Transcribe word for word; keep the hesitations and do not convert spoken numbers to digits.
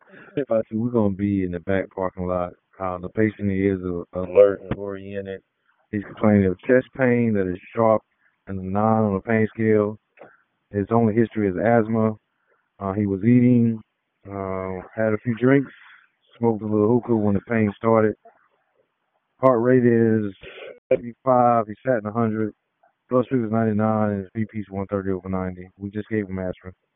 Uh, so we're gonna be in the back parking lot. Uh, the patient is uh, alert and oriented. He's complaining of chest pain that is sharp and a nine on the pain scale. His only history is asthma. Uh, he was eating, uh, had a few drinks, smoked a little hookah when the pain started. Heart rate is seventy-five. He sat in one hundred. Blood sugar is ninety-nine, and his B P is one thirty over ninety. We just gave him aspirin.